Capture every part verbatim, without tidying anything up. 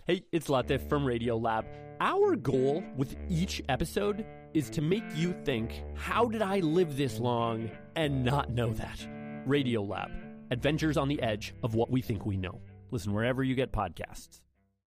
Hey, it's Latif from Radiolab. Our goal with each episode is to make you think, how did I live this long and not know that? Radiolab, adventures on the edge of what we think we know. Listen wherever you get podcasts.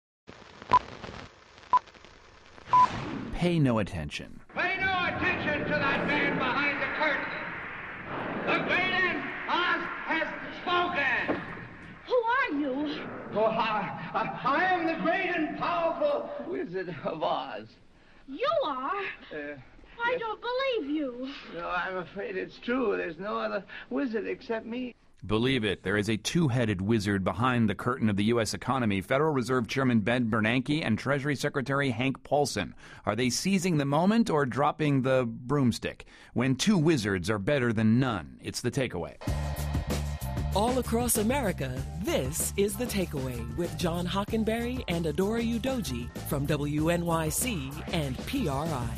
Pay no attention. Pay no attention to that man behind the curtain. The great Oz has spoken. Who are you? Oh, I, I, I am the great and powerful Wizard of Oz. You are? Uh, I yes. don't believe you. No, I'm afraid it's true. There's no other wizard except me. Believe it, there is a two-headed wizard behind the curtain of the U S economy. Federal Reserve Chairman Ben Bernanke and Treasury Secretary Hank Paulson. Are they seizing the moment or dropping the broomstick? When two wizards are better than none, it's The Takeaway. All across America, this is The Takeaway with John Hockenberry and Adora Udoji from W N Y C and P R I.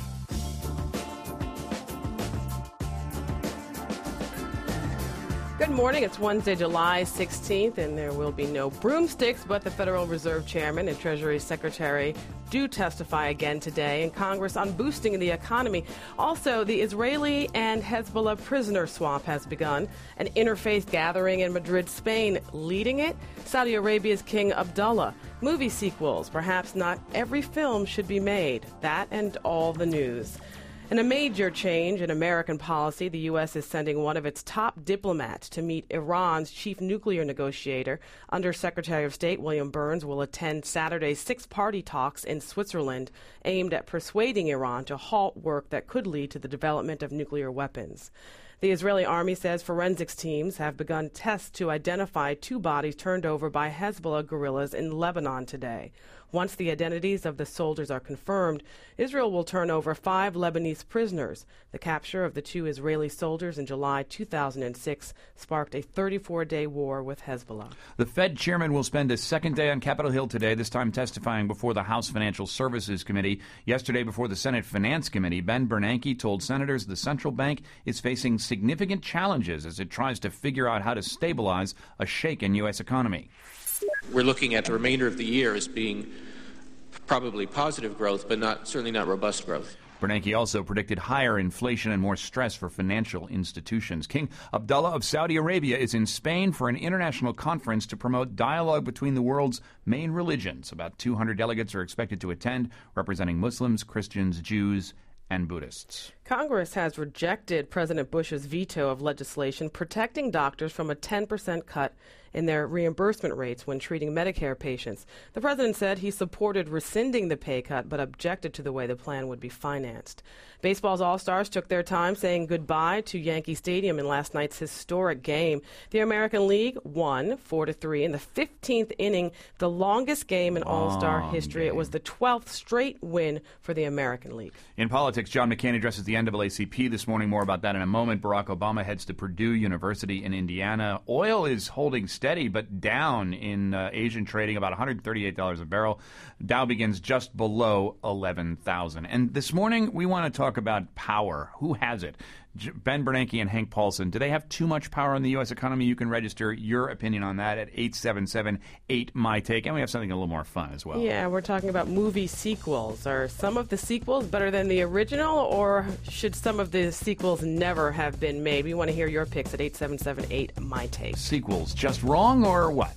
Good morning. It's Wednesday, July sixteenth, and there will be no broomsticks, but the Federal Reserve Chairman and Treasury Secretary do testify again today in Congress on boosting the economy. Also, the Israeli and Hezbollah prisoner swap has begun, an interfaith gathering in Madrid, Spain. Leading it, Saudi Arabia's King Abdullah. Movie sequels. Perhaps not every film should be made. That and all the news. In a major change in American policy, the U S is sending one of its top diplomats to meet Iran's chief nuclear negotiator. Under Secretary of State William Burns will attend Saturday's six-party talks in Switzerland aimed at persuading Iran to halt work that could lead to the development of nuclear weapons. The Israeli army says forensics teams have begun tests to identify two bodies turned over by Hezbollah guerrillas in Lebanon today. Once the identities of the soldiers are confirmed, Israel will turn over five Lebanese prisoners. The capture of the two Israeli soldiers in July two thousand six sparked a thirty-four day war with Hezbollah. The Fed chairman will spend a second day on Capitol Hill today, this time testifying before the House Financial Services Committee. Yesterday, before the Senate Finance Committee, Ben Bernanke told senators the central bank is facing significant challenges as it tries to figure out how to stabilize a shaken U S economy. We're looking at the remainder of the year as being probably positive growth, but not certainly not robust growth. Bernanke also predicted higher inflation and more stress for financial institutions. King Abdullah of Saudi Arabia is in Spain for an international conference to promote dialogue between the world's main religions. About two hundred delegates are expected to attend, representing Muslims, Christians, Jews, and Buddhists. Congress has rejected President Bush's veto of legislation protecting doctors from a ten percent cut in their reimbursement rates when treating Medicare patients. The president said he supported rescinding the pay cut but objected to the way the plan would be financed. Baseball's All-Stars took their time saying goodbye to Yankee Stadium in last night's historic game. The American League won four to three in the fifteenth inning, the longest game in All-Star Long history. game. It was the twelfth straight win for the American League. In politics, John McCain addresses the N double A C P this morning. More about that in a moment. Barack Obama heads to Purdue University in Indiana. Oil is holding steady but down in uh, Asian trading, about one hundred thirty-eight dollars a barrel. Dow begins just below eleven thousand. And this morning, we want to talk about power. Who has it? J- Ben Bernanke and Hank Paulson. Do they have too much power in the U S economy? You can register your opinion on that at eight seven seven eight M Y Take. And we have something a little more fun as well. Yeah, we're talking about movie sequels. Are some of the sequels better than the original, or should some of the sequels never have been made? We want to hear your picks at eight seven seven eight M Y Take. Sequels just wrong or what?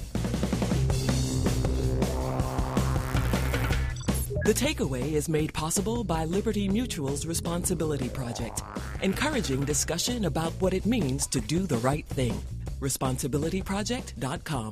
The Takeaway is made possible by Liberty Mutual's Responsibility Project, encouraging discussion about what it means to do the right thing. responsibility project dot com.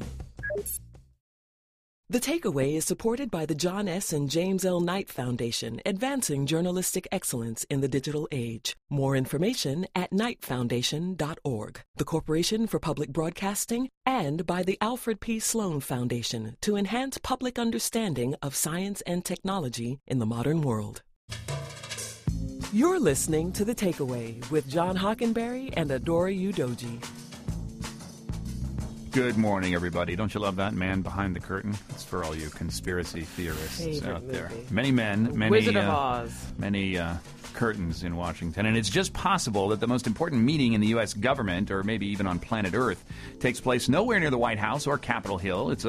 The Takeaway is supported by the John S. and James L. Knight Foundation, advancing journalistic excellence in the digital age. More information at knight foundation dot org, the Corporation for Public Broadcasting, and by the Alfred P. Sloan Foundation to enhance public understanding of science and technology in the modern world. You're listening to The Takeaway with John Hockenberry and Adora Udoji. Good morning, everybody. Don't you love that man behind the curtain? It's for all you conspiracy theorists Favorite out there. movie. Many men, many Wizard of uh, Oz. many uh, curtains in Washington. And it's just possible that the most important meeting in the U S government, or maybe even on planet Earth, takes place nowhere near the White House or Capitol Hill. It's a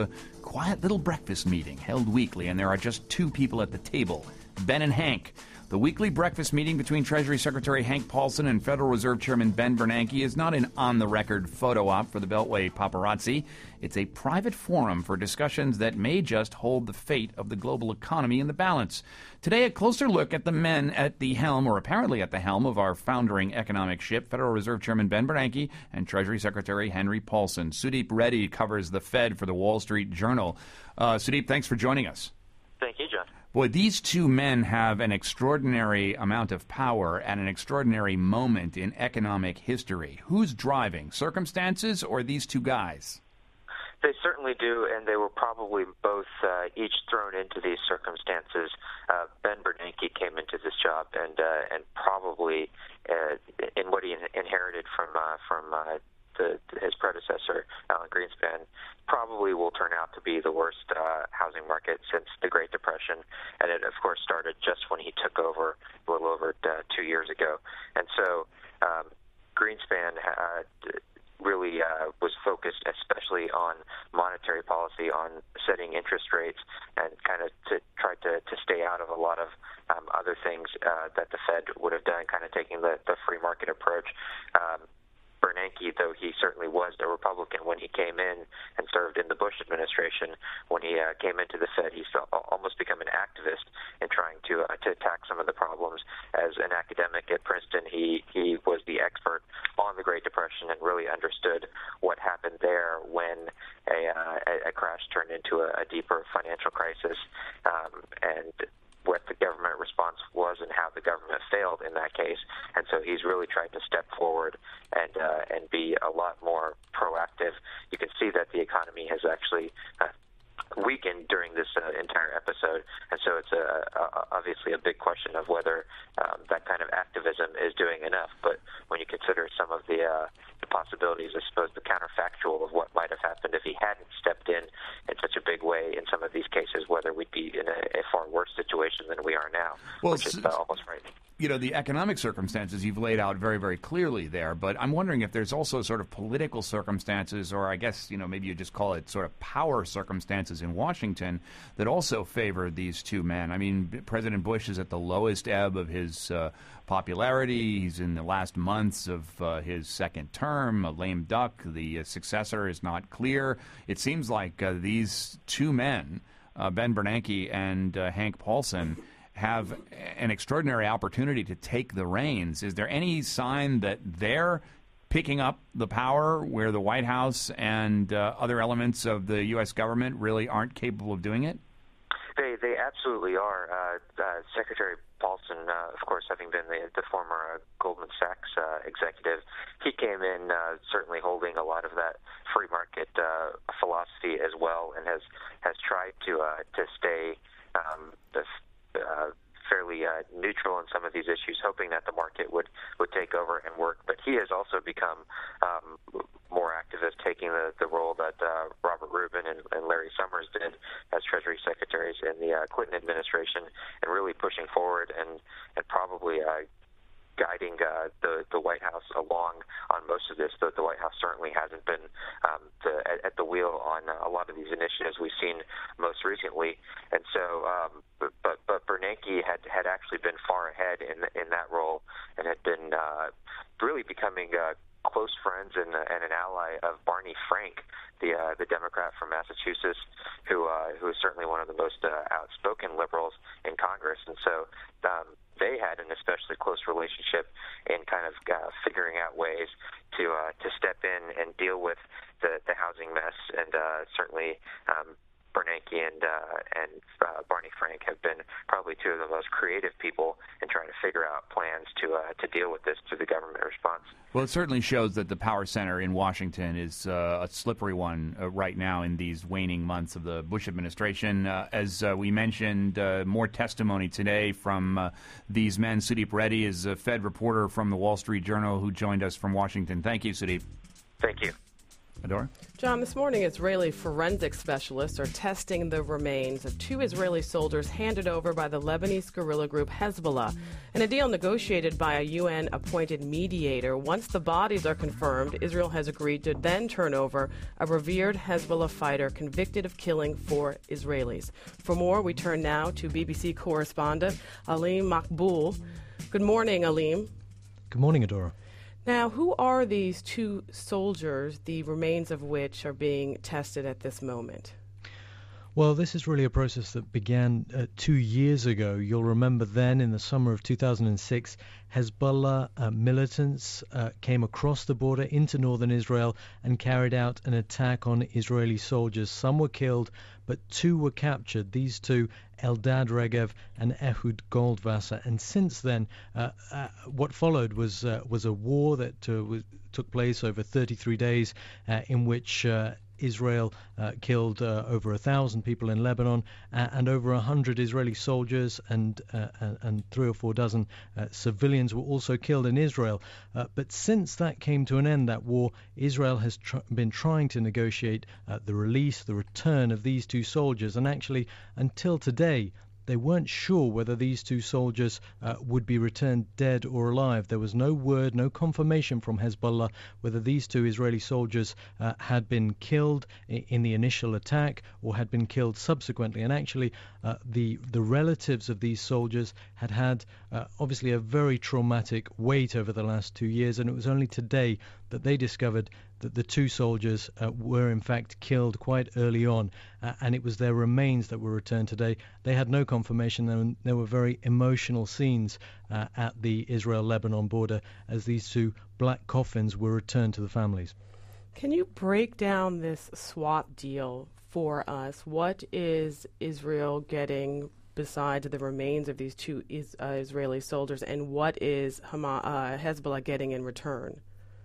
quiet little breakfast meeting held weekly, and there are just two people at the table, Ben and Hank. The weekly breakfast meeting between Treasury Secretary Hank Paulson and Federal Reserve Chairman Ben Bernanke is not an on-the-record photo op for the Beltway paparazzi. It's a private forum for discussions that may just hold the fate of the global economy in the balance. Today, a closer look at the men at the helm, or apparently at the helm, of our foundering economic ship, Federal Reserve Chairman Ben Bernanke and Treasury Secretary Henry Paulson. Sudeep Reddy covers the Fed for the Wall Street Journal. Uh, Sudeep, thanks for joining us. Thank you, John. Boy, these two men have an extraordinary amount of power at an extraordinary moment in economic history. Who's driving, circumstances or these two guys? They certainly do, and they were probably both uh, each thrown into these circumstances. Uh, Ben Bernanke came into this job, and uh, and probably uh, in what he inherited from uh, from uh, the, his predecessor, Alan Greenspan, probably will turn out to be the worst uh, housing market since the Great Depression, and it of course started just when he took over a little over uh, two years ago. And so um, Greenspan uh, really uh, was focused especially on monetary policy, on setting interest rates, and kind of to try to, to stay out of a lot of um, other things uh, that the Fed would have done, kind of taking the, the free market approach. Um, Bernanke, though he certainly was a Republican when he came in and served in the Bush administration, when he uh, came into the Fed, he's almost become an activist in trying to uh, to attack some of the problems. As an academic at Princeton, he, he was the expert on the Great Depression and really understood what happened there when a, uh, a crash turned into a, a deeper financial crisis, um, and what the government response was and how the government failed in that case. And so he's really tried to step forward and uh, and be a lot more proactive. You can see that the economy has actually uh, weakened during this uh, entire episode, and so it's a, a, obviously a big question of whether um, that kind of activism is doing enough. But when you consider some of the, uh, the possibilities, I suppose the counterfactual of what might have happened if he hadn't stepped in in such a big way in some of these cases, whether we'd be in a, a far worse situation than we are now, well, which is uh, almost frightening. You know, the economic circumstances you've laid out very, very clearly there, but I'm wondering if there's also sort of political circumstances, or I guess, you know, maybe you just call it sort of power circumstances in Washington that also favor these two men. I mean, President Bush is at the lowest ebb of his uh, popularity. He's in the last months of uh, his second term, a lame duck. The uh, successor is not clear. It seems like uh, these two men, uh, Ben Bernanke and uh, Hank Paulson, have an extraordinary opportunity to take the reins. Is there any sign that they're picking up the power where the White House and uh, other elements of the U S government really aren't capable of doing it? They they absolutely are. Uh, uh, Secretary Paulson, uh, of course, having been the, the former uh, Goldman Sachs uh, executive, he came in uh, certainly holding a lot of that free market uh, philosophy as well, and has has tried to uh, to stay um, the Uh, fairly uh, neutral in some of these issues, hoping that the market would, would take over and work. But he has also become um, more activist, taking the, the role that uh, Robert Rubin and, and Larry Summers did as Treasury Secretaries in the uh, Clinton administration, and really pushing forward and, and probably uh, guiding uh, the, the White House along on most of this. The, the White House certainly hasn't been um, the, at, at the wheel on uh, a lot of these initiatives we've seen most recently. And so, um, but, but, but Bernanke had, had actually been far ahead in, in that role, and had been uh, really becoming uh, close friends and, uh, and an ally of Barney Frank, the uh, the Democrat from Massachusetts, who uh, who is certainly one of the most uh, outspoken liberals in Congress. And so um, they had an especially close relationship in kind of uh, figuring out ways to uh, to step in and deal with the, the housing mess. And uh, certainly um, Bernanke and uh, and uh, Barney Frank have been probably two of the most creative people in trying to figure out plans to uh, to deal with this through the government response. Well, it certainly shows that the power center in Washington is uh, a slippery one uh, right now in these waning months of the Bush administration. Uh, as uh, we mentioned, uh, more testimony today from uh, these men. Sudeep Reddy is a Fed reporter from the Wall Street Journal who joined us from Washington. Thank you, Sudeep. Thank you. Adora? John, this morning Israeli forensic specialists are testing the remains of two Israeli soldiers handed over by the Lebanese guerrilla group Hezbollah in a deal negotiated by a U N-appointed mediator. Once the bodies are confirmed, Israel has agreed to then turn over a revered Hezbollah fighter convicted of killing four Israelis. For more, we turn now to B B C correspondent Aleem Makboul. Good morning, Aleem. Good morning, Adora. Now, who are these two soldiers, the remains of which are being tested at this moment? Well, this is really a process that began uh, two years ago. You'll remember then, in the summer of two thousand six, Hezbollah uh, militants uh, came across the border into northern Israel and carried out an attack on Israeli soldiers. Some were killed, but two were captured. These two, Eldad Regev and Ehud Goldwasser. And since then, uh, uh, what followed was uh, was a war that uh, was, took place over thirty-three days, uh, in which uh, Israel uh, killed uh, over a thousand people in Lebanon, uh, and over a hundred Israeli soldiers and, uh, and and three or four dozen uh, civilians were also killed in Israel. Uh, but since that came to an end, that war, Israel has tr- been trying to negotiate uh, the release, the return of these two soldiers, and actually until today, they weren't sure whether these two soldiers uh, would be returned dead or alive. There was no word, no confirmation from Hezbollah whether these two Israeli soldiers uh, had been killed i- in the initial attack or had been killed subsequently. And actually, uh, the the relatives of these soldiers had had uh, obviously a very traumatic wait over the last two years, and it was only today that they discovered that the two soldiers uh, were in fact killed quite early on, uh, and it was their remains that were returned today. They had no confirmation, and there were very emotional scenes uh, at the Israel-Lebanon border as these two black coffins were returned to the families. Can you break down this swap deal for us? What is Israel getting besides the remains of these two is, uh, Israeli soldiers, and what is Hamas, uh, Hezbollah getting in return?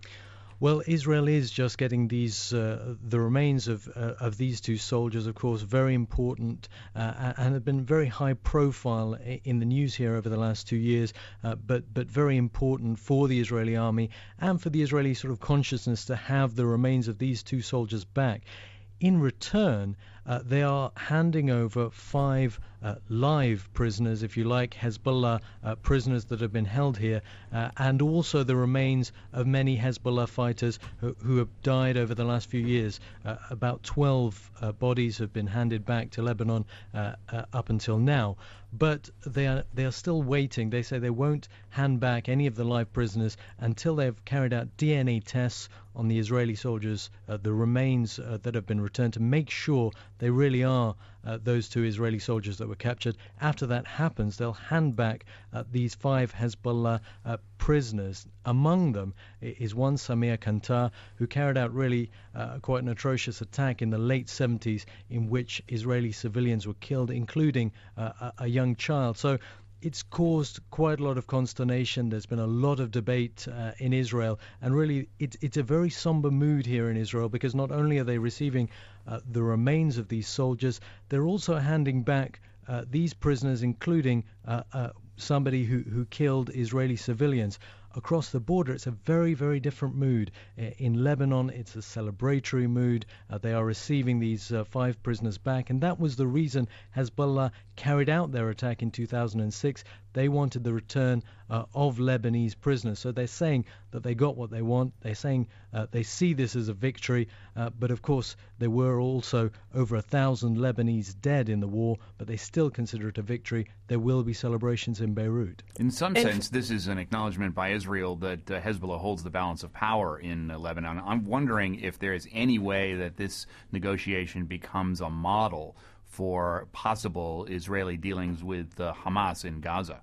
Well, Israel is just getting these uh, the remains of uh, of these two soldiers, of course, very important uh, and have been very high profile in the news here over the last two years, uh, but but very important for the Israeli army and for the Israeli sort of consciousness to have the remains of these two soldiers back. In return, uh, they are handing over five uh, live prisoners, if you like, Hezbollah uh, prisoners that have been held here, uh, and also the remains of many Hezbollah fighters who, who have died over the last few years. Uh, about twelve uh, bodies have been handed back to Lebanon uh, uh, up until now. But they are they are still waiting. They say they won't hand back any of the live prisoners until they've carried out D N A tests on the Israeli soldiers, uh, the remains uh, that have been returned, to make sure they really are uh, those two Israeli soldiers that were captured. After that happens, they'll hand back uh, these five Hezbollah uh, prisoners. Among them is one Samir Kantar, who carried out really uh, quite an atrocious attack in the late seventies in which Israeli civilians were killed, including uh, a, a young child. So it's caused quite a lot of consternation. There's been a lot of debate uh, in Israel, and really it, it's a very somber mood here in Israel, because not only are they receiving uh, the remains of these soldiers, they're also handing back uh, these prisoners, including uh, uh, somebody who, who killed Israeli civilians. Across the border, it's a very, very different mood. In Lebanon, it's a celebratory mood. Uh, they are receiving these uh, five prisoners back, and that was the reason Hezbollah carried out their attack in two thousand six. They wanted the return uh, of Lebanese prisoners. So they're saying that they got what they want. They're saying uh, they see this as a victory. Uh, but of course, there were also over a thousand Lebanese dead in the war, but they still consider it a victory. There will be celebrations in Beirut. In some sense, this is an acknowledgement by Israel that uh, Hezbollah holds the balance of power in uh, Lebanon. I'm wondering if there is any way that this negotiation becomes a model for possible Israeli dealings with uh, Hamas in Gaza.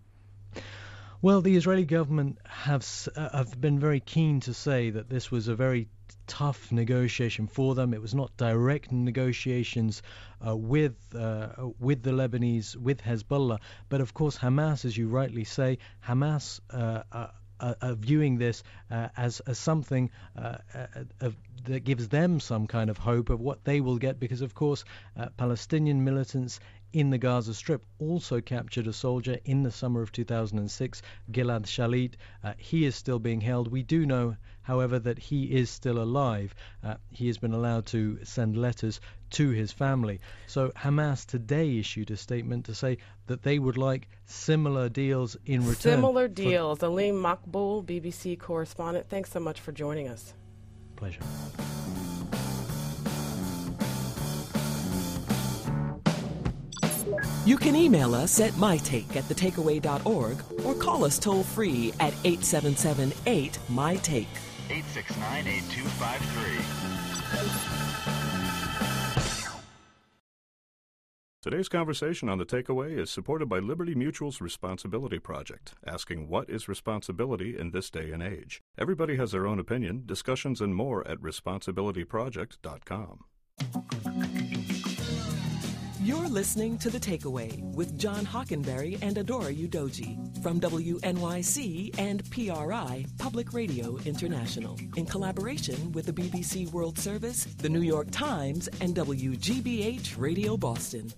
Well, the Israeli government have uh, have been very keen to say that this was a very tough negotiation for them. It was not direct negotiations uh, with uh, with the Lebanese, with Hezbollah, but of course Hamas, as you rightly say, Hamas uh, are, are viewing this uh, as, as something uh, uh, that gives them some kind of hope of what they will get, because of course uh, Palestinian militants in the Gaza Strip also captured a soldier in the summer of two thousand six, Gilad Shalit. Uh, he is still being held. We do know, however, that he is still alive. Uh, he has been allowed to send letters to his family. So Hamas today issued a statement to say that they would like similar deals in return. Similar deals. Aleem Makboul, B B C correspondent, thanks so much for joining us. Pleasure. You can email us at mytake at the takeaway dot org or call us toll free at eight seven seven eight M Y take. eight six nine, eight two five three. Today's conversation on The Takeaway is supported by Liberty Mutual's Responsibility Project, asking what is responsibility in this day and age. Everybody has their own opinion. Discussions and more at responsibility project dot com. You're listening to The Takeaway with John Hockenberry and Adora Udoji from W N Y C and P R I, Public Radio International, in collaboration with the B B C World Service, the New York Times, and W G B H Radio Boston.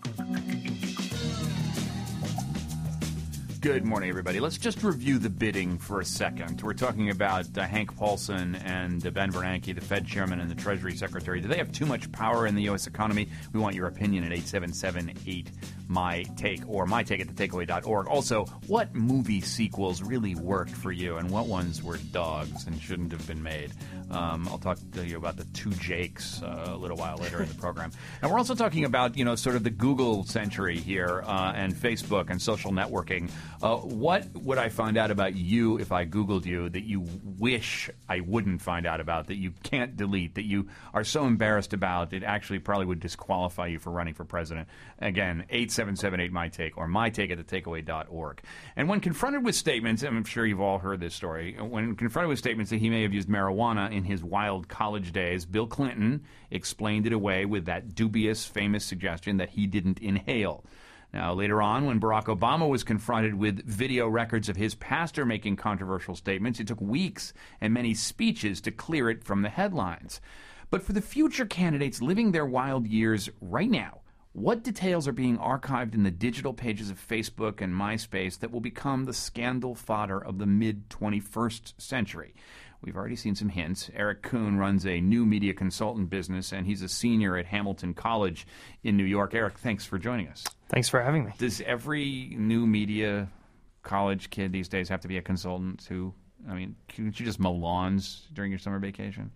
Good morning, everybody. Let's just review the bidding for a second. We're talking about uh, Hank Paulson and uh, Ben Bernanke, the Fed chairman and the Treasury Secretary. Do they have too much power in the U S economy? We want your opinion at eight seven seven eight M Y take or my take at the takeaway dot org. Also, what movie sequels really worked for you and what ones were dogs and shouldn't have been made? Um, I'll talk to you about the two Jakes uh, a little while later in the program. And we're also talking about, you know, sort of the Google century here uh, and Facebook and social networking. Uh, what would I find out about you if I Googled you that you wish I wouldn't find out about, that you can't delete, that you are so embarrassed about it actually probably would disqualify you for running for president? Again, eight seven seven eight M Y take or my take at the takeaway dot org. And when confronted with statements, and I'm sure you've all heard this story, when confronted with statements that he may have used marijuana in his wild college days, Bill Clinton explained it away with that dubious, famous suggestion that he didn't inhale. Now, later on, when Barack Obama was confronted with video records of his pastor making controversial statements, it took weeks and many speeches to clear it from the headlines. But for the future candidates living their wild years right now, what details are being archived in the digital pages of Facebook and MySpace that will become the scandal fodder of the mid twenty-first century? We've already seen some hints. Eric Kuhn runs a new media consultant business, and he's a senior at Hamilton College in New York. Eric, thanks for joining us. Thanks for having me. Does every new media college kid these days have to be a consultant who, I mean, can't you just mow lawns during your summer vacation?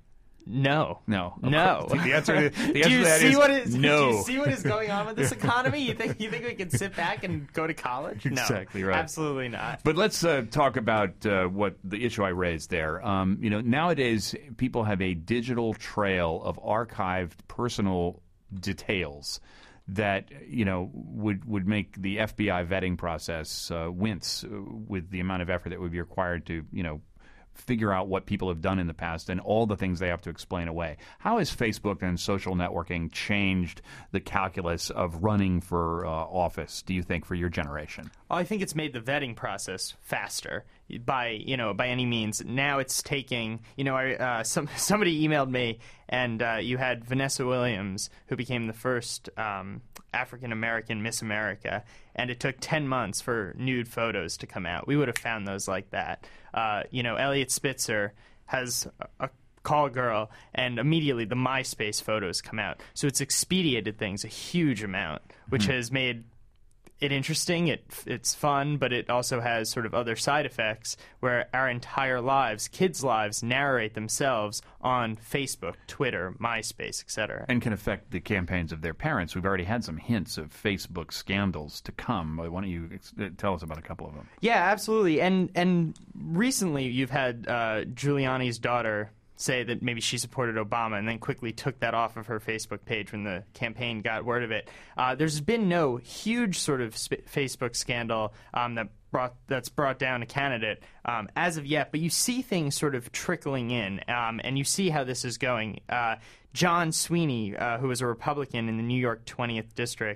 No. No. No. The answer, the answer do to you that see is what is, no. Do you see what is going on with this economy? You think you think we can sit back and go to college? No. Exactly right. Absolutely not. But let's uh, talk about uh, what the issue I raised there. Um, you know, nowadays people have a digital trail of archived personal details that, you know, would would make the F B I vetting process uh, wince with the amount of effort that would be required to, you know, figure out what people have done in the past and all the things they have to explain away. How has Facebook and social networking changed the calculus of running for uh, office, do you think, for your generation? Well, I think it's made the vetting process faster by, you know, by any means. Now it's taking, you know, I, uh, some somebody emailed me, and uh, you had Vanessa Williams, who became the first um, African-American Miss America, and it took ten months for nude photos to come out. We would have found those like that. Uh, you know, Elliot Spitzer has a, a call girl, and immediately the MySpace photos come out. So it's expedited things a huge amount, which mm-hmm. has made it interesting. It it's fun, but it also has sort of other side effects where our entire lives, kids' lives, narrate themselves on Facebook, Twitter, MySpace, et cetera. And can affect the campaigns of their parents. We've already had some hints of Facebook scandals to come. Why don't you ex- tell us about a couple of them? Yeah, absolutely. And and recently you've had uh, Giuliani's daughter say that maybe she supported Obama and then quickly took that off of her Facebook page when the campaign got word of it. Uh, there's been no huge sort of sp- Facebook scandal um, that brought that's brought down a candidate um, as of yet, but you see things sort of trickling in, um, and you see how this is going. Uh, John Sweeney, uh, who was a Republican in the New York twentieth District,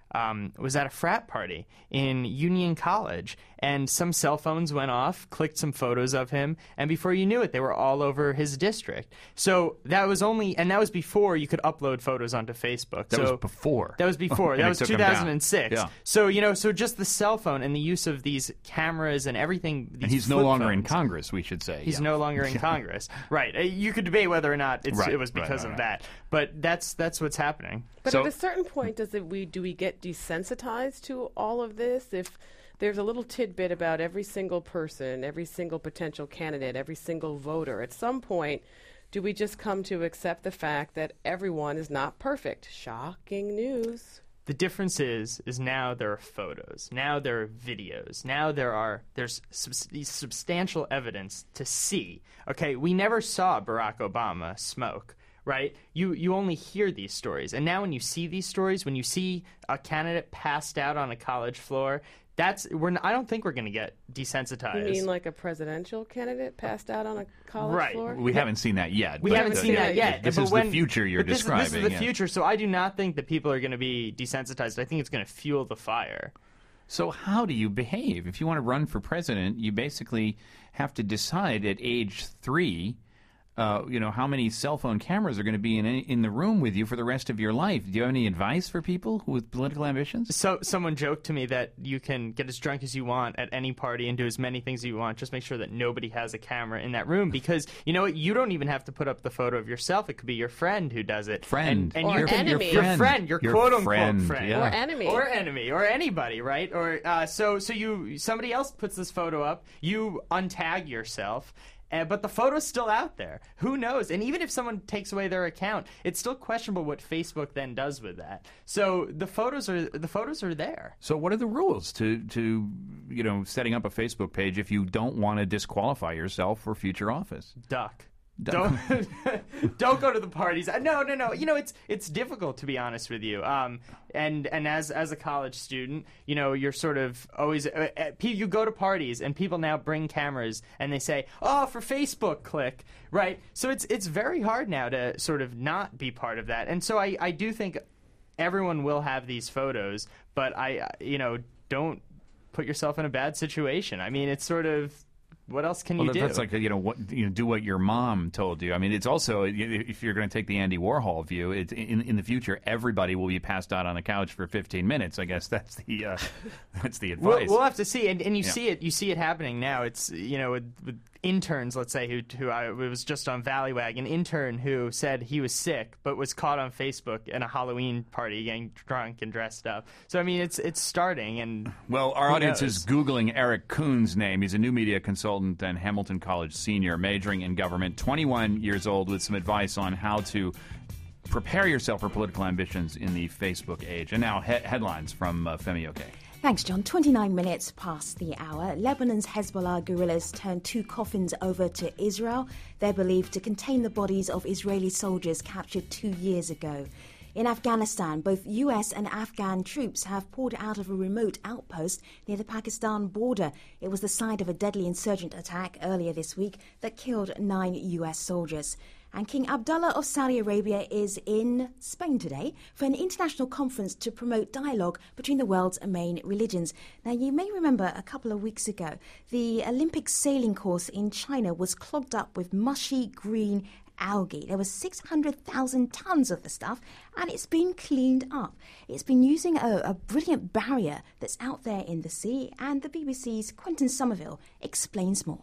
um, was at a frat party in Union College, and some cell phones went off, clicked some photos of him, and before you knew it, they were all over his district. So that was only, and that was before you could upload photos onto Facebook. That so was before. That was before. And that they was took two him down. thousand six. Yeah. So, you know, so just the cell phone and the use of these cameras and everything. These And he's no flip longer in phones. Congress, we should say. He's yeah. no longer in Congress. Right. Uh, You could debate whether or not it's, Right, it was right, because right, of right. that. But that's that's what's happening. But So- at a certain point, does it we do we get desensitized to all of this? If there's a little tidbit about every single person, every single potential candidate, every single voter, at some point, do we just come to accept the fact that everyone is not perfect? Shocking news. The difference is, is now there are photos. Now there are videos. Now there are there's subs- these substantial evidence to see. Okay, we never saw Barack Obama smoke, right? You you only hear these stories, and now when you see these stories, when you see a candidate passed out on a college floor, that's we're. n- I don't think we're going to get desensitized. You mean like a presidential candidate passed out on a college Right. floor? We haven't seen that yet. We but, haven't uh, seen yeah, that yet. This but is when- the future you're but this, describing. This is the yeah. future, so I do not think that people are going to be desensitized. I think it's going to fuel the fire. So how do you behave? If you want to run for president, you basically have to decide at age three, uh, you know, how many cell phone cameras are going to be in in the room with you for the rest of your life. Do you have any advice for people with political ambitions? So someone joked to me that you can get as drunk as you want at any party and do as many things as you want. Just make sure that nobody has a camera in that room, because you know what? You don't even have to put up the photo of yourself. It could be your friend who does it. Friend. and, and Or you can, enemy. Your friend, your, Your quote unquote friend, friend, yeah. Or enemy. or enemy, or anybody, right? Or uh, so so you somebody else puts this photo up. You untag yourself. Uh, but the photo's still out there. Who knows? And even if someone takes away their account, it's still questionable what Facebook then does with that. So the photos are the photos are there. So what are the rules to, to you know, setting up a Facebook page if you don't want to disqualify yourself for future office? Duck. Duck. Don't don't go to the parties. Uh, No, no, no. You know, it's it's difficult, to be honest with you. Um, and and as as a college student, you know, you're sort of always uh, uh, pe- you go to parties and people now bring cameras and they say, "Oh, for Facebook, click." Right? So it's it's very hard now to sort of not be part of that. And so I I do think everyone will have these photos, but I uh, you know, don't put yourself in a bad situation. I mean, it's sort of what else can Well, you that- do? that's like, you know, what, you know, do what your mom told you. I mean, it's also, if you're going to take the Andy Warhol view, it's, in in the future, everybody will be passed out on a couch for fifteen minutes. I guess that's the uh, that's the advice. We'll, we'll have to see, and, and you Yeah. see it. You see it happening now. It's you know with, with interns, let's say, who who I it was just on Valleywag, an intern who said he was sick but was caught on Facebook in a Halloween party getting drunk and dressed up. So I mean, it's it's starting, and Well, our who audience knows? is Googling Eric Kuhn's name. He's a new media consultant and Hamilton College senior, majoring in government, twenty-one years old, with some advice on how to prepare yourself for political ambitions in the Facebook age. And now, he- headlines from uh, Femi Oke. Thanks, John. twenty-nine minutes past the hour. Lebanon's Hezbollah guerrillas turned two coffins over to Israel. They're believed to contain the bodies of Israeli soldiers captured two years ago. In Afghanistan, both U S and Afghan troops have poured out of a remote outpost near the Pakistan border. It was the site of a deadly insurgent attack earlier this week that killed nine U S soldiers. And King Abdullah of Saudi Arabia is in Spain today for an international conference to promote dialogue between the world's main religions. Now, you may remember a couple of weeks ago, the Olympic sailing course in China was clogged up with mushy green algae. There was six hundred thousand tons of the stuff, and it's been cleaned up. It's been using a, a brilliant barrier that's out there in the sea, and the B B C's Quentin Somerville explains more.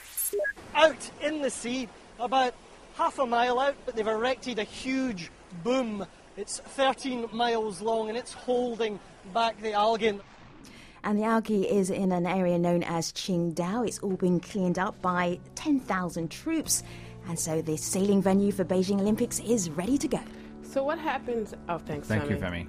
Out in the sea, about half a mile out, but they've erected a huge boom. It's thirteen miles long and it's holding back the algae. And the algae is in an area known as Qingdao. It's all been cleaned up by ten thousand troops. And so the sailing venue for Beijing Olympics is ready to go. So what happens? Oh, thanks, Thank Femi. you, Femi.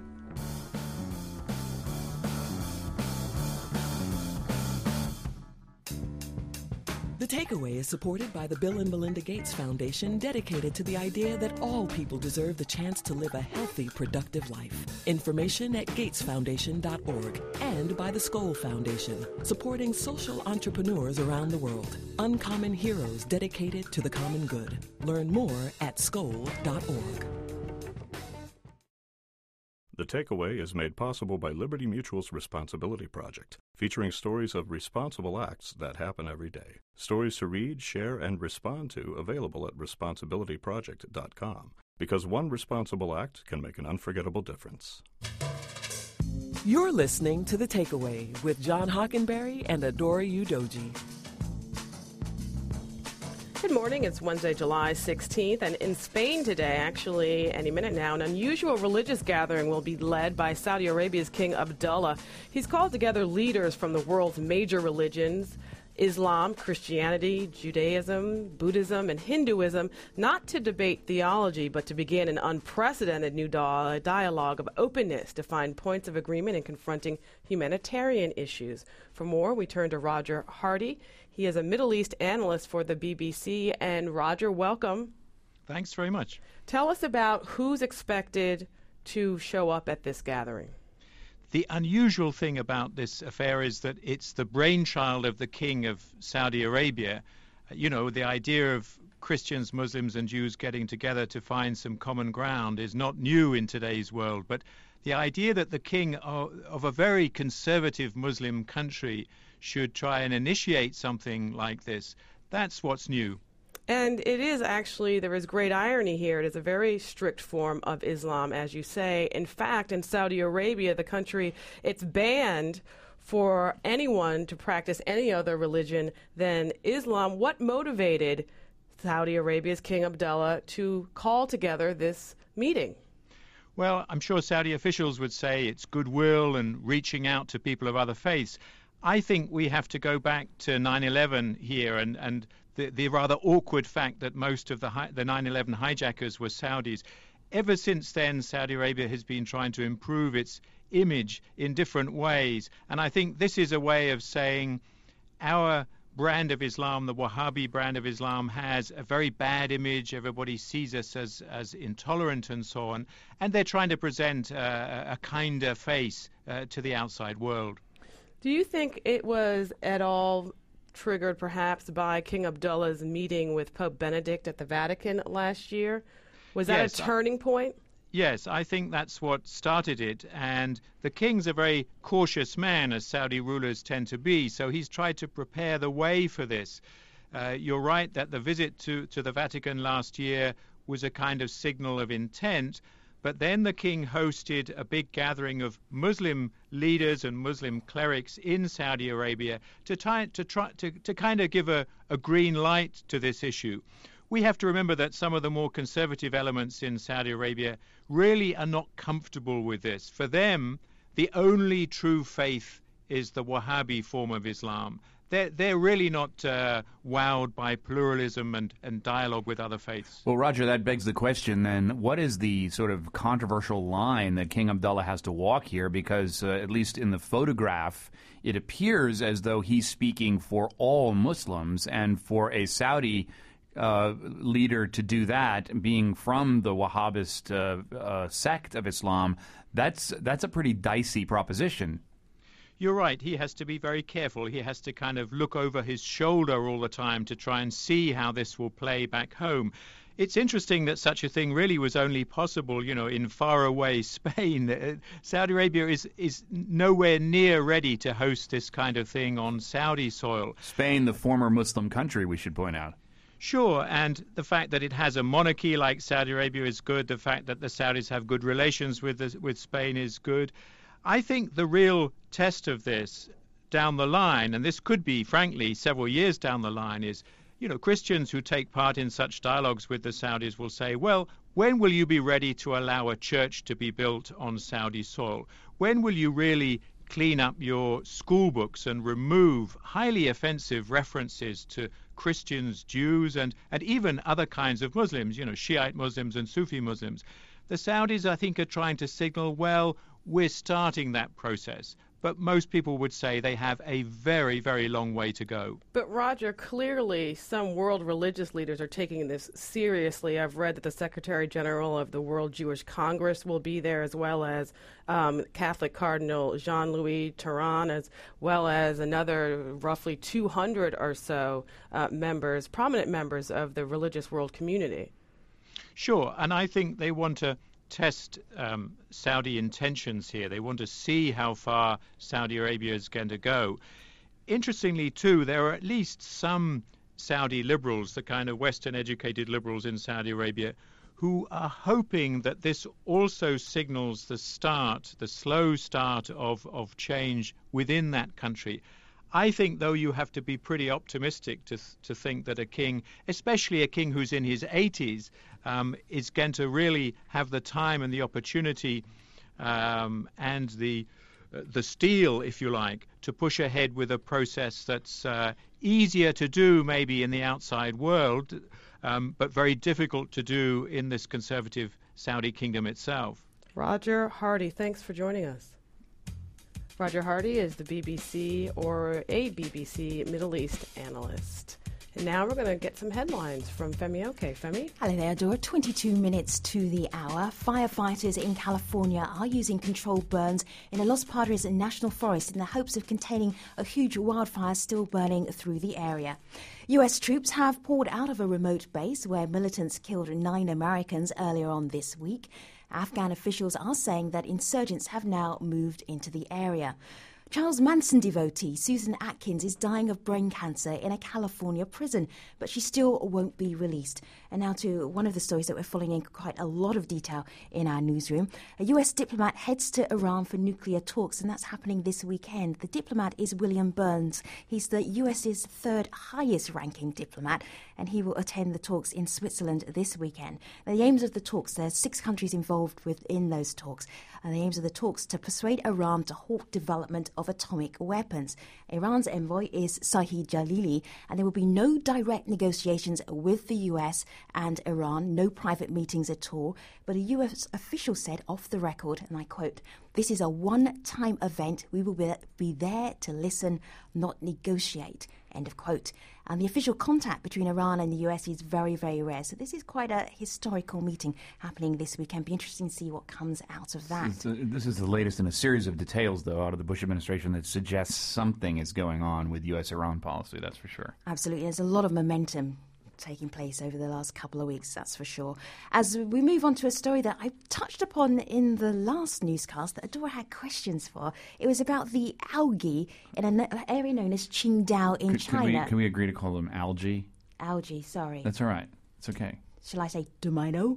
The Takeaway is supported by the Bill and Melinda Gates Foundation, dedicated to the idea that all people deserve the chance to live a healthy, productive life. Information at gates foundation dot org, and by the Skoll Foundation, supporting social entrepreneurs around the world. Uncommon heroes dedicated to the common good. Learn more at skoll dot org. The Takeaway is made possible by Liberty Mutual's Responsibility Project, featuring stories of responsible acts that happen every day. Stories to read, share, and respond to available at responsibility project dot com, because one responsible act can make an unforgettable difference. You're listening to The Takeaway with John Hockenberry and Adora Udoji. Good morning. It's Wednesday, July sixteenth, and in Spain today, actually any minute now, an unusual religious gathering will be led by Saudi Arabia's King Abdullah. He's called together leaders from the world's major religions, Islam, Christianity, Judaism, Buddhism, and Hinduism, not to debate theology, but to begin an unprecedented new di- dialogue of openness to find points of agreement in confronting humanitarian issues. For more, we turn to Roger Hardy. He is a Middle East analyst for the B B C. And Roger, welcome. Thanks very much. Tell us about who's expected to show up at this gathering. The unusual thing about this affair is that it's the brainchild of the King of Saudi Arabia. You know, the idea of Christians, Muslims, and Jews getting together to find some common ground is not new in today's world. But the idea that the king of, of a very conservative Muslim country should try and initiate something like this, that's what's new. And it is actually, there is great irony here. It is a very strict form of Islam, as you say. In fact, in Saudi Arabia, the country, it's banned for anyone to practice any other religion than Islam. What motivated Saudi Arabia's King Abdullah to call together this meeting? Well, I'm sure Saudi officials would say it's goodwill and reaching out to people of other faiths. I think we have to go back to nine eleven here and, and the, the rather awkward fact that most of the, hi- the nine eleven hijackers were Saudis. Ever since then, Saudi Arabia has been trying to improve its image in different ways. And I think this is a way of saying our brand of Islam, the Wahhabi brand of Islam, has a very bad image. Everybody sees us as, as intolerant and so on. And they're trying to present uh, a kinder face uh, to the outside world. Do you think it was at all triggered perhaps by King Abdullah's meeting with Pope Benedict at the Vatican last year? Was that Yes, a turning point? Yes, I think that's what started it. And the king's a very cautious man, as Saudi rulers tend to be, so he's tried to prepare the way for this. Uh, you're right that the visit to, to the Vatican last year was a kind of signal of intent. But then the king hosted a big gathering of Muslim leaders and Muslim clerics in Saudi Arabia to try to try to, to kind of give a, a green light to this issue. We have to remember that some of the more conservative elements in Saudi Arabia really are not comfortable with this. For them, the only true faith is the Wahhabi form of Islam. They're, they're really not uh, wowed by pluralism and, and dialogue with other faiths. Well, Roger, that begs the question then, what is the sort of controversial line that King Abdullah has to walk here? Because uh, at least in the photograph, it appears as though he's speaking for all Muslims, and for a Saudi uh, leader to do that, being from the Wahhabist uh, uh, sect of Islam, that's that's a pretty dicey proposition. You're right. He has to be very careful. He has to kind of look over his shoulder all the time to try and see how this will play back home. It's interesting that such a thing really was only possible, you know, in faraway Spain. Saudi Arabia is, is nowhere near ready to host this kind of thing on Saudi soil. Spain, the former Muslim country, we should point out. Sure, and the fact that it has a monarchy like Saudi Arabia is good. The fact that the Saudis have good relations with the, with Spain is good. I think the real test of this down the line, and this could be, frankly, several years down the line, is, you know, Christians who take part in such dialogues with the Saudis will say, well, when will you be ready to allow a church to be built on Saudi soil? When will you really clean up your school books and remove highly offensive references to Christians, Jews, and, and even other kinds of Muslims, you know, Shiite Muslims and Sufi Muslims? The Saudis, I think, are trying to signal, well, we're starting that process. But most people would say they have a very, very long way to go. But, Roger, clearly some world religious leaders are taking this seriously. I've read that the Secretary General of the World Jewish Congress will be there, as well as um, Catholic Cardinal Jean-Louis Tauran, as well as another roughly two hundred or so uh, members, prominent members of the religious world community. Sure, and I think they want to test um, Saudi intentions here. They want to see how far Saudi Arabia is going to go. Interestingly, too, there are at least some Saudi liberals, the kind of Western-educated liberals in Saudi Arabia, who are hoping that this also signals the start, the slow start of, of change within that country. I think, though, you have to be pretty optimistic to to think that a king, especially a king who's in his eighties, um, is going to really have the time and the opportunity um, and the uh, the steel, if you like, to push ahead with a process that's uh, easier to do maybe in the outside world, um, but very difficult to do in this conservative Saudi kingdom itself. Roger Hardy, thanks for joining us. Roger Hardy is the B B C or a B B C Middle East analyst. And now we're going to get some headlines from Femi Oke. Femi? Hello there, Dora. twenty-two minutes to the hour. Firefighters in California are using controlled burns in a Los Padres National Forest in the hopes of containing a huge wildfire still burning through the area. U S troops have poured out of a remote base where militants killed nine Americans earlier on this week. Afghan officials are saying that insurgents have now moved into the area. Charles Manson devotee Susan Atkins is dying of brain cancer in a California prison, but she still won't be released. And now to one of the stories that we're following in quite a lot of detail in our newsroom. A U S diplomat heads to Iran for nuclear talks, and that's happening this weekend. The diplomat is William Burns. He's the U S's third highest ranking diplomat, and he will attend the talks in Switzerland this weekend. Now, the aims of the talks, there's six countries involved within those talks, and the aims of the talks to persuade Iran to halt development of atomic weapons. Iran's envoy is Saeed Jalili, and there will be no direct negotiations with the U S and Iran, no private meetings at all. But a U S official said off the record, and I quote, "This is a one-time event. We will be, be there to listen, not negotiate." End of quote. And the official contact between Iran and the U S is very, very rare. So this is quite a historical meeting happening this weekend. Be interesting to see what comes out of that. This is, this is the latest in a series of details, though, out of the Bush administration that suggests something is going on with U S Iran policy, that's for sure. Absolutely. There's a lot of momentum taking place over the last couple of weeks, that's for sure. As we move on to a story that I touched upon in the last newscast that Adora had questions for, it was about the algae in an area known as Qingdao in could, China. Could we, can we agree to call them algae? Algae, sorry. That's all right. It's okay. Shall I say domino?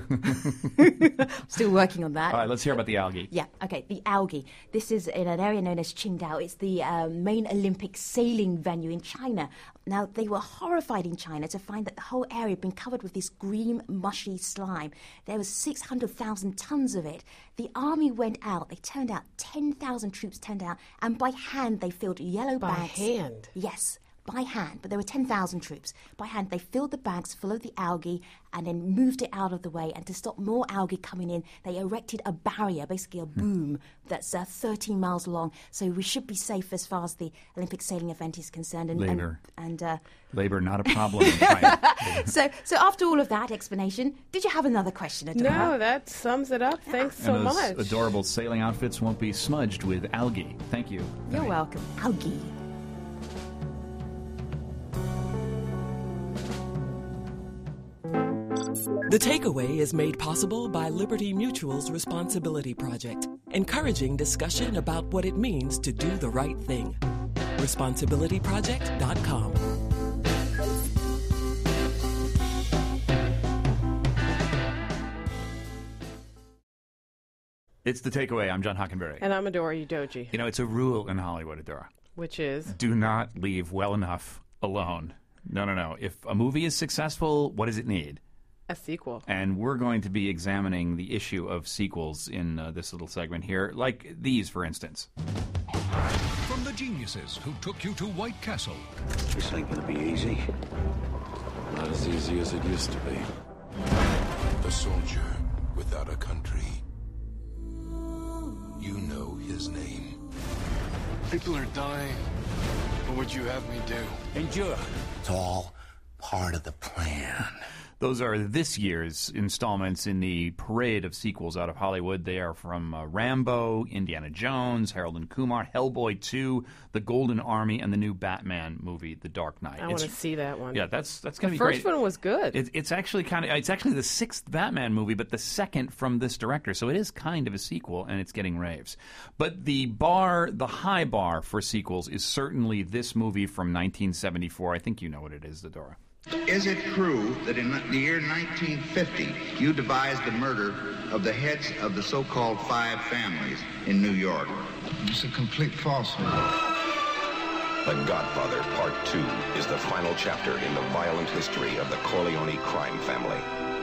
Still working on that. All right, let's hear about the algae. Yeah, okay, the algae. This is in an area known as Qingdao. It's the uh, main Olympic sailing venue in China. Now, they were horrified in China to find that the whole area had been covered with this green, mushy slime. There was six hundred thousand tons of it. The army went out. They turned out, ten thousand troops turned out, and by hand they filled yellow by bags. By hand? Yes. By hand, but there were ten thousand troops. By hand, they filled the bags full of the algae and then moved it out of the way. And to stop more algae coming in, they erected a barrier, basically a boom, that's uh, thirteen miles long. So we should be safe as far as the Olympic sailing event is concerned. And, Labor. And, and uh, Labor, not a problem in China. so, so after all of that explanation, did you have another question, Adora? No, that sums it up. Thanks so and those much. adorable sailing outfits won't be smudged with algae. Thank you. You're Femi. welcome. Algae. The Takeaway is made possible by Liberty Mutual's Responsibility Project, encouraging discussion about what it means to do the right thing. responsibility project dot com. It's The Takeaway. I'm John Hockenberry. And I'm Adora Udoji. You know, it's a rule in Hollywood, Adora. Which is? Do not leave well enough alone. No, no, no. If a movie is successful, what does it need? A sequel. And we're going to be examining the issue of sequels in uh, this little segment here, like these, for instance. From the geniuses who took you to White Castle. This ain't gonna be easy. Not as easy as it used to be. A soldier without a country. You know his name. People are dying. What would you have me do? Endure. It's all part of the plan. Those are this year's installments in the parade of sequels out of Hollywood. They are from uh, Rambo, Indiana Jones, Harold and Kumar, Hellboy two, The Golden Army, and the new Batman movie, The Dark Knight. I want to see that one. Yeah, that's that's going to be The great. first one was good. It, it's actually kind of it's actually the sixth Batman movie, but the second from this director. So it is kind of a sequel, and it's getting raves. But the bar, the high bar for sequels is certainly this movie from nineteen seventy-four. I think you know what it is, Zadora. Is it true that in the year nineteen fifty, you devised the murder of the heads of the so-called five families in New York? It's a complete falsehood. The Godfather Part two is the final chapter in the violent history of the Corleone crime family.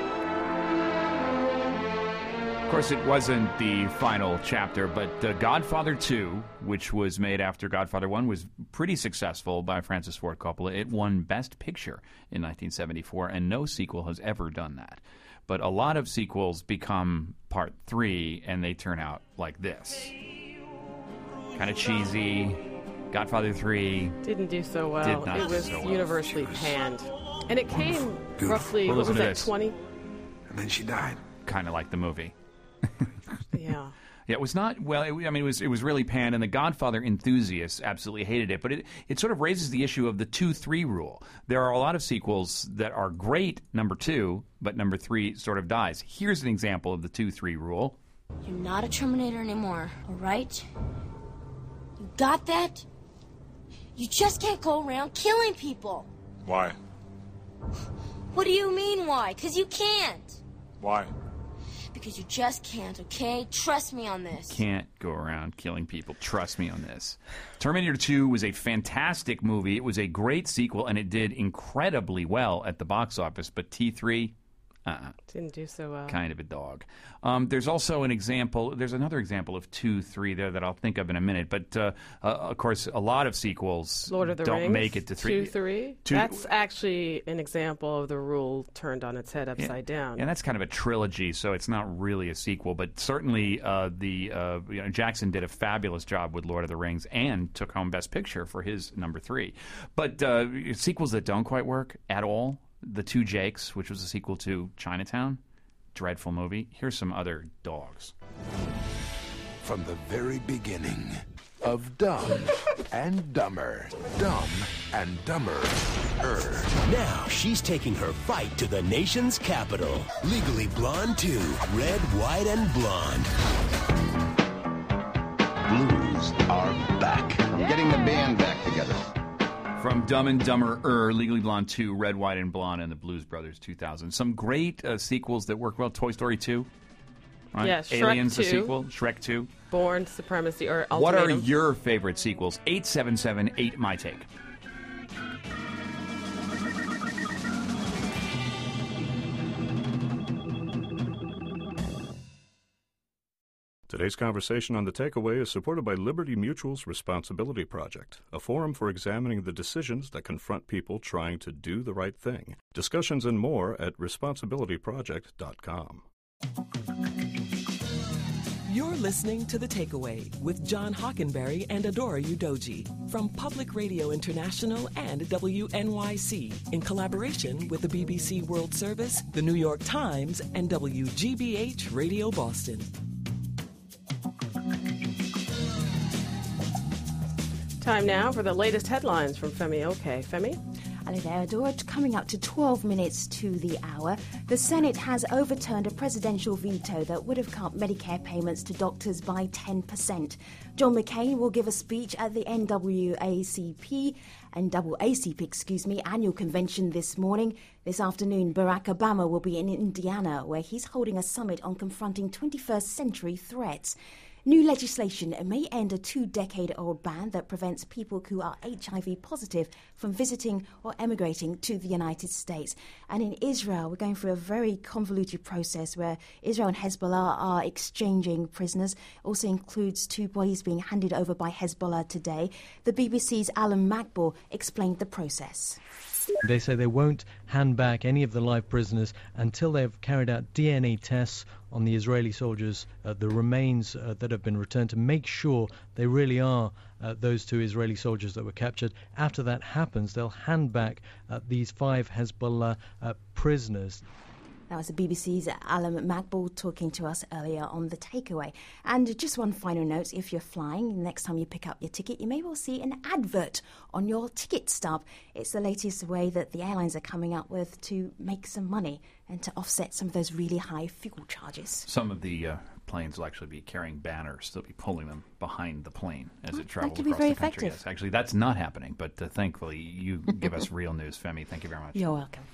Of course, it wasn't the final chapter, but uh, Godfather two, which was made after Godfather one, was pretty successful by Francis Ford Coppola. It won Best Picture in nineteen seventy-four, and no sequel has ever done that. But a lot of sequels become Part three, and they turn out like this. Kind of cheesy. Godfather three didn't do so well. Did not it was do so well. universally panned. And it came Beautiful. roughly, well, what was that, this. twenty? And then she died. Kind of like the movie. Yeah. Yeah, it was not, well, it, I mean, it was it was really panned, and the Godfather enthusiasts absolutely hated it, but it, it sort of raises the issue of the two three rule. There are a lot of sequels that are great, number two, but number three sort of dies. Here's an example of the two three rule. You're not a Terminator anymore, all right? You got that? You just can't go around killing people. Why? What do you mean, why? Because you can't. Why? Because you just can't, okay? Trust me on this. Can't go around killing people. Trust me on this. Terminator two was a fantastic movie. It was a great sequel, and it did incredibly well at the box office. But T three, uh-uh. Didn't do so well. Kind of a dog. Um, there's also an example, there's another example of two three there that I'll think of in a minute. But, uh, uh, of course, a lot of sequels Lord of the don't Rings, make it to three. two three? Two, That's actually an example of the rule turned on its head upside yeah, down. And that's kind of a trilogy, so it's not really a sequel. But certainly uh, the uh, you know, Jackson did a fabulous job with Lord of the Rings and took home Best Picture for his number three. But uh, sequels that don't quite work at all, The Two Jakes, which was a sequel to Chinatown, dreadful movie. Here's some other dogs. From the very beginning of Dumb and Dumber. Dumb and Dumber. Er. Now she's taking her fight to the nation's capital. Legally Blonde two. Red, white, and blonde. Blues are back. Getting the band back together. From Dumb and Dumber, er, Legally Blonde two, Red, White, and Blonde, and the Blues Brothers two thousand. Some great uh, sequels that work well. Toy Story two, right? Yeah, Shrek Aliens, two. the sequel. Shrek two. Born Supremacy, or Ultimatum. What are your favorite sequels? eight seven seven eight, my take. Today's conversation on The Takeaway is supported by Liberty Mutual's Responsibility Project, a forum for examining the decisions that confront people trying to do the right thing. Discussions and more at responsibility project dot com. You're listening to The Takeaway with John Hockenberry and Adora Udoji from Public Radio International and W N Y C in collaboration with the B B C World Service, the New York Times, and W G B H Radio Boston. Time now for the latest headlines from Femi Oke. Femi? Hello there, Adora. Coming up to twelve minutes to the hour, the Senate has overturned a presidential veto that would have cut Medicare payments to doctors by ten percent. John McCain will give a speech at the N double A C P and double A C P, excuse me, annual convention this morning. This afternoon, Barack Obama will be in Indiana, where he's holding a summit on confronting twenty-first century threats. New legislation may end a two-decade-old ban that prevents people who are H I V positive from visiting or emigrating to the United States. And in Israel, we're going through a very convoluted process where Israel and Hezbollah are exchanging prisoners. Also includes two bodies being handed over by Hezbollah today. The B B C's Alan Mackball explained the process. They say they won't hand back any of the live prisoners until they've carried out D N A tests on the Israeli soldiers, uh, the remains uh, that have been returned, to make sure they really are uh, those two Israeli soldiers that were captured. After that happens, they'll hand back uh, these five Hezbollah uh, prisoners. That was the B B C's Alan Magball talking to us earlier on The Takeaway. And just one final note, if you're flying, next time you pick up your ticket, you may well see an advert on your ticket stub. It's the latest way that the airlines are coming up with to make some money and to offset some of those really high fuel charges. Some of the uh, planes will actually be carrying banners. They'll be pulling them behind the plane as oh, it travels that could be across very the country. effective. Yes, actually, that's not happening, but uh, thankfully you give us real news, Femi. Thank you very much. You're welcome.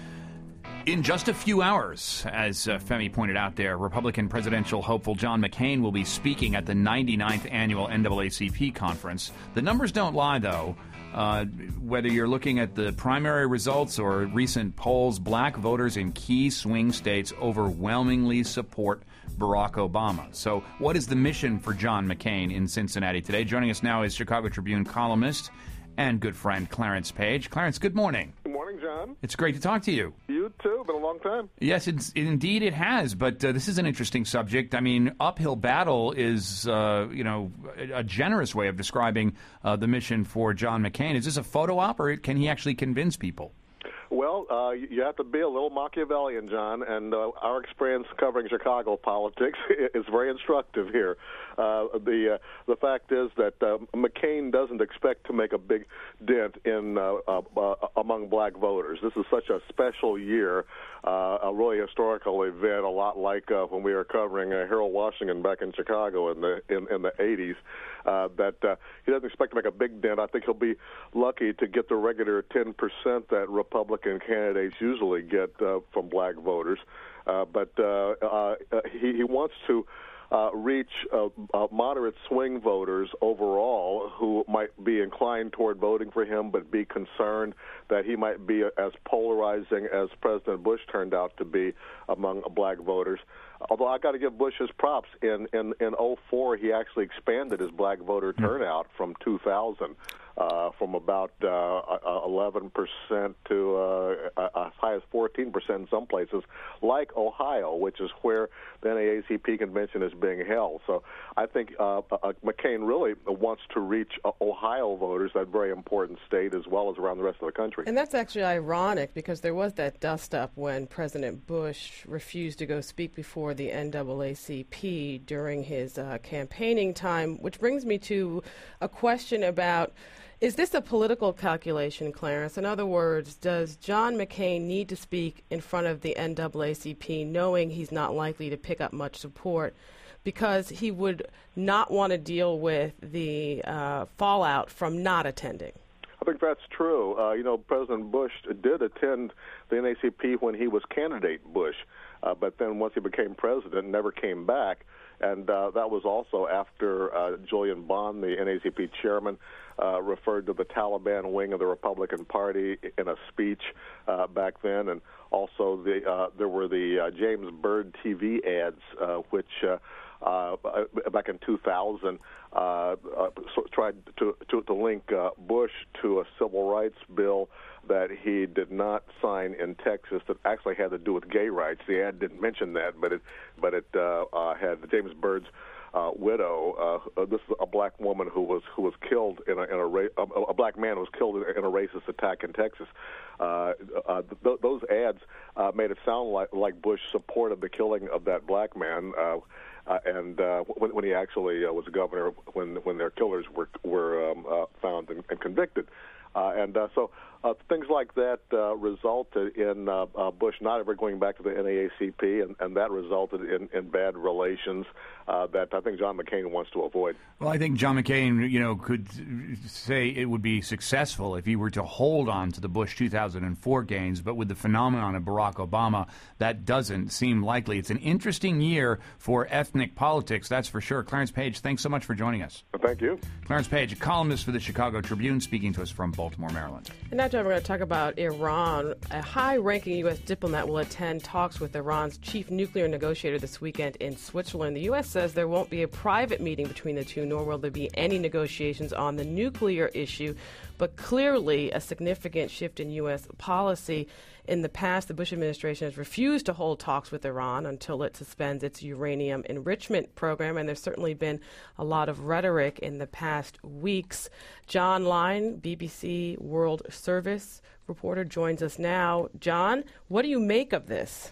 In just a few hours, as uh, Femi pointed out there, Republican presidential hopeful John McCain will be speaking at the ninety-ninth annual N double A C P conference. The numbers don't lie, though. Uh, whether you're looking at the primary results or recent polls, black voters in key swing states overwhelmingly support Barack Obama. So what is the mission for John McCain in Cincinnati today? Joining us now is Chicago Tribune columnist and good friend Clarence Page. Clarence, good morning. Good morning, John. It's great to talk to you. You too. Been a long time. Yes, it's, indeed it has. But uh, this is an interesting subject. I mean, uphill battle is, uh, you know, a, a generous way of describing uh, the mission for John McCain. Is this a photo op, or can he actually convince people? Well, uh, you have to be a little Machiavellian, John, and uh, our experience covering Chicago politics is very instructive here. Uh, the uh, the fact is that uh, McCain doesn't expect to make a big dent in uh, uh, uh, among black voters. This is such a special year, uh, a really historical event, a lot like uh, when we were covering uh, Harold Washington back in Chicago in the in, in the eighties. Uh, that uh, he doesn't expect to make a big dent. I think he'll be lucky to get the regular ten percent that Republican candidates usually get uh, from black voters. Uh, but uh, uh, he, he wants to uh, reach uh, uh, moderate swing voters overall who might be inclined toward voting for him but be concerned that he might be as polarizing as President Bush turned out to be among black voters. Although I got to give Bush his props. In in in oh four, he actually expanded his black voter turnout from two thousand, uh, from about uh, eleven percent to uh, as high as fourteen percent in some places, like Ohio, which is where the N double A C P convention is being held. So I think uh, uh, McCain really wants to reach uh, Ohio voters, that very important state, as well as around the rest of the country. And that's actually ironic because there was that dust-up when President Bush refused to go speak before the N double A C P during his uh, campaigning time, which brings me to a question about, is this a political calculation, Clarence? In other words, does John McCain need to speak in front of the N double A C P knowing he's not likely to pick up much support because he would not want to deal with the uh, fallout from not attending? I think that's true. Uh, you know, President Bush did attend the N double A C P when he was candidate Bush. Uh, but then once he became president, never came back. And uh, that was also after uh, Julian Bond, the N double A C P chairman, uh, referred to the Taliban wing of the Republican Party in a speech uh, back then. And also the uh, there were the uh, James Byrd T V ads, uh, which uh, uh, back in two thousand uh, uh, tried to, to, to link uh, Bush to a civil rights bill that he did not sign in Texas that actually had to do with gay rights. The ad didn't mention that, but it but it uh, uh, had James Byrd's uh, widow. Uh, this is a black woman who was who was killed in a, in a, ra- a, a black man who was killed in a racist attack in Texas. Uh, uh, th- those ads uh, made it sound like like Bush supported the killing of that black man. Uh, Uh, and uh, when, when he actually uh, was governor, when when their killers were were um, uh, found and, and convicted, uh, and uh, so uh, things like that uh, resulted in uh, uh, Bush not ever going back to the N double A C P, and, and that resulted in, in bad relations uh, that I think John McCain wants to avoid. Well, I think John McCain, you know, could say it would be successful if he were to hold on to the Bush two thousand four gains, but with the phenomenon of Barack Obama, that doesn't seem likely. It's an interesting year for ethnic politics, that's for sure. Clarence Page, thanks so much for joining us. Thank you. Clarence Page, a columnist for the Chicago Tribune, speaking to us from Baltimore. Baltimore, Maryland. And now, John, we're going to talk about Iran. A high-ranking U S diplomat will attend talks with Iran's chief nuclear negotiator this weekend in Switzerland. The U S says there won't be a private meeting between the two, nor will there be any negotiations on the nuclear issue, but clearly a significant shift in U S policy. In the past, the Bush administration has refused to hold talks with Iran until it suspends its uranium enrichment program, and there's certainly been a lot of rhetoric in the past weeks. John Line, B B C World Service reporter, joins us now. John, what do you make of this?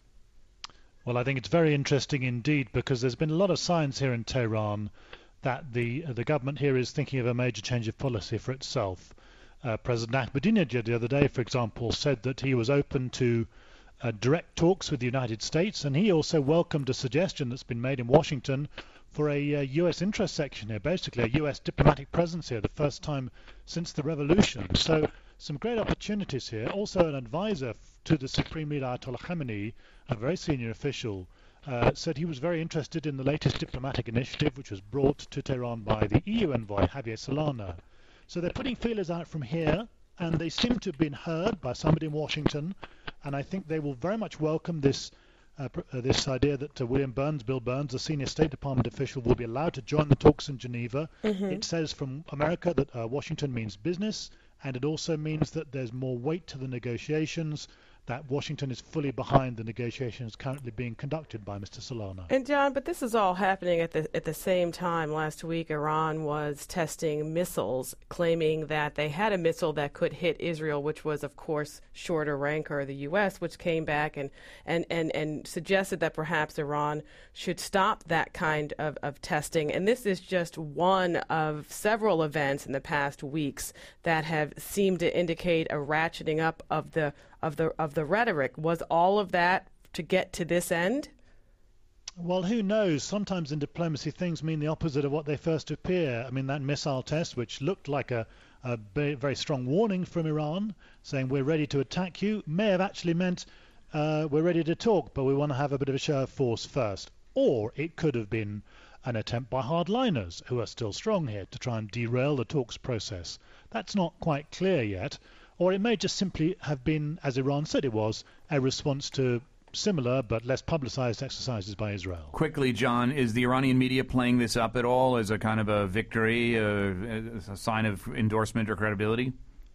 Well, I think it's very interesting indeed, because there's been a lot of signs here in Tehran that the uh, the government here is thinking of a major change of policy for itself. Uh, President Ahmadinejad the other day, for example, said that he was open to uh, direct talks with the United States, and he also welcomed a suggestion that's been made in Washington for a uh, U S interest section here, basically a U S diplomatic presence here, the first time since the revolution. So some great opportunities here. Also an advisor to the Supreme Leader Ayatollah Khamenei, a very senior official, uh, said he was very interested in the latest diplomatic initiative which was brought to Tehran by the E U envoy Javier Solana. So they're putting feelers out from here, and they seem to have been heard by somebody in Washington, and I think they will very much welcome this uh, uh, this idea that uh, William Burns, Bill Burns, a senior State Department official, will be allowed to join the talks in Geneva. Mm-hmm. It says from America that uh, Washington means business, and it also means that there's more weight to the negotiations, that Washington is fully behind the negotiations currently being conducted by Mister Solana. And John, but this is all happening at the at the same time. Last week, Iran was testing missiles, claiming that they had a missile that could hit Israel, which was, of course, shorter ranker, the U S, which came back and, and, and, and suggested that perhaps Iran should stop that kind of, of testing. And this is just one of several events in the past weeks that have seemed to indicate a ratcheting up of the of the of the rhetoric. Was all of that to get to this end? Well, who knows? Sometimes in diplomacy things mean the opposite of what they first appear. I mean, that missile test, which looked like a, a very strong warning from Iran, saying we're ready to attack you, may have actually meant uh, we're ready to talk, but we want to have a bit of a show of force first. Or it could have been an attempt by hardliners, who are still strong here, to try and derail the talks process. That's not quite clear yet. Or it may just simply have been, as Iran said it was, a response to similar but less publicized exercises by Israel. Quickly, John, is the Iranian media playing this up at all as a kind of a victory, uh, as a sign of endorsement or credibility?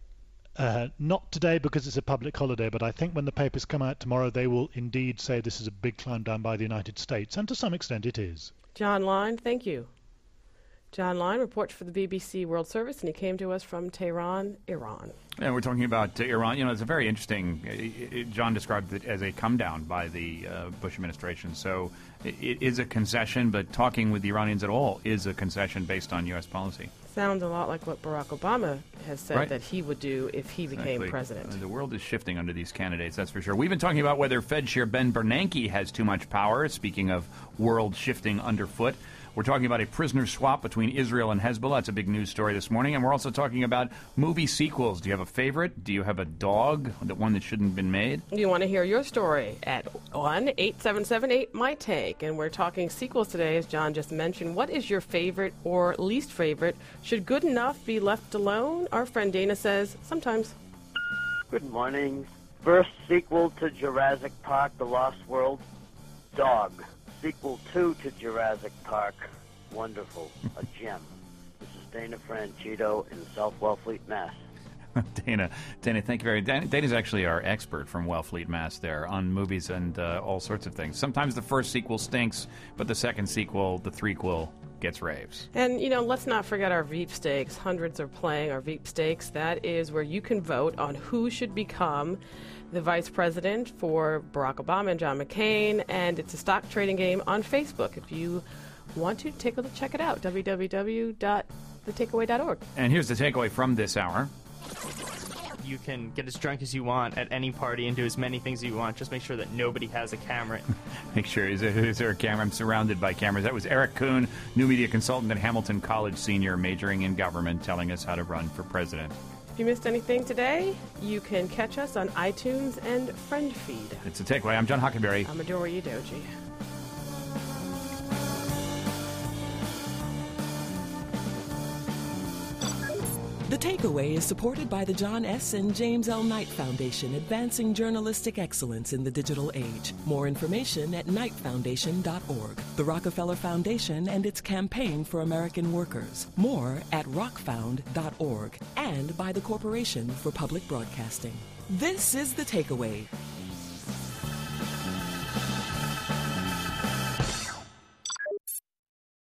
Uh, not today because it's a public holiday, but I think when the papers come out tomorrow, they will indeed say this is a big climb down by the United States, and to some extent it is. John Line, thank you. John Line reports for the B B C World Service, and he came to us from Tehran, Iran. And we're talking about uh, Iran. You know, it's a very interesting, uh, it, John described it as a come down by the uh, Bush administration. So it, it is a concession, but talking with the Iranians at all is a concession based on U S policy. Sounds a lot like what Barack Obama has said right. that he would do if he exactly. became president. Uh, the world is shifting under these candidates, that's for sure. We've been talking about whether Fed Chair Ben Bernanke has too much power, speaking of world shifting underfoot. We're talking about a prisoner swap between Israel and Hezbollah. It's a big news story this morning. And we're also talking about movie sequels. Do you have a favorite? Do you have a dog, the one that shouldn't have been made? You want to hear your story at one eight seven seven eight my take. And we're talking sequels today, as John just mentioned. What is your favorite or least favorite? Should Good Enough be left alone? Our friend Dana says, sometimes. Good morning. First sequel to Jurassic Park, The Lost World, Dog. Sequel two to Jurassic Park, wonderful, a gem. This is Dana Franchito in South Wellfleet, Mass. Dana, Dana, thank you very much. Dana's actually our expert from Wellfleet, Mass. There on movies and uh, all sorts of things. Sometimes the first sequel stinks, but the second sequel, the threequel, gets raves. And, you know, let's not forget our Veep Stakes. Hundreds are playing our Veep Stakes. That is where you can vote on who should become the vice president for Barack Obama and John McCain, and it's a stock trading game on Facebook. If you want to, take a look, check it out, w w w dot the takeaway dot org. And here's the takeaway from this hour. You can get as drunk as you want at any party and do as many things as you want. Just make sure that nobody has a camera. Make sure. Is there, is there a camera? I'm surrounded by cameras. That was Eric Kuhn, new media consultant at Hamilton College Senior, majoring in government, telling us how to run for president. If you missed anything today, you can catch us on iTunes and Friend Feed. It's a takeaway. I'm John Hockenberry. I'm Adora Udoji. The Takeaway is supported by the John S. and James L. Knight Foundation, advancing journalistic excellence in the digital age. More information at knight foundation dot org. The Rockefeller Foundation and its campaign for American workers. More at rock found dot org. And by the Corporation for Public Broadcasting. This is The Takeaway.